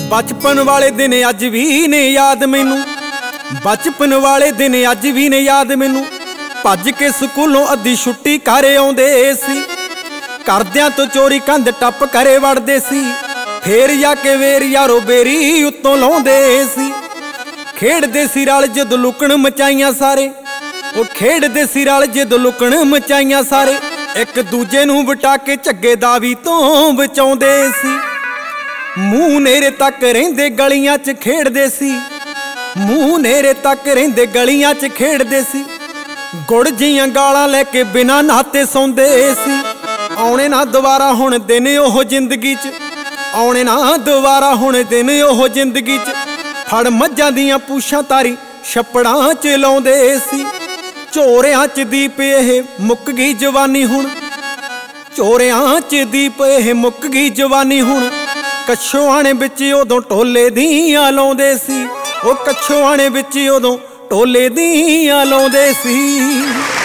बचपन वाले दिन अज भी ने याद मैनू, बचपन वाले दिन अज भी ने याद मैनू। भज के स्कूलों अद्धी छुट्टी घरे आउंदे सी, करदियां तो चोरी कंध टप करे वड़दे सी। फेर जाके वेर यारो बेरी उत्तों लाउंदे सी। खेडदे सी रल जद लुकण मचाइयां सारे, ओ खेडदे सी रल जद लुकण मचाइयां सारे। एक दूजे नूं वटा के झग्गे दावी तों बचाउंदे सी। मूंह नेरे तक रहिंदे गलियां च खेडदे सी, मूंह नेरे तक रहिंदे गलियां च खेडदे सी। गुड़ जियां गालां लैके बिना नहाते सौंदे सी। आउणे ना दोबारा हुण दिन ओह जिंदगी च, आउणे ना दोबारा हुण दिन ओह जिंदगी च। फड़ मझां दियां पूछां तारी छप्पड़ां च लाउंदे सी। झोरियां च दीप एह मुक गई जवानी हुण, झोरियां च दीप एह मुक गई जवानी हुण। कछुआणे विच उदों टोले दियां लाउंदे सी, ओ कछुआणे विच उदों टोले दियां लाउंदे सी।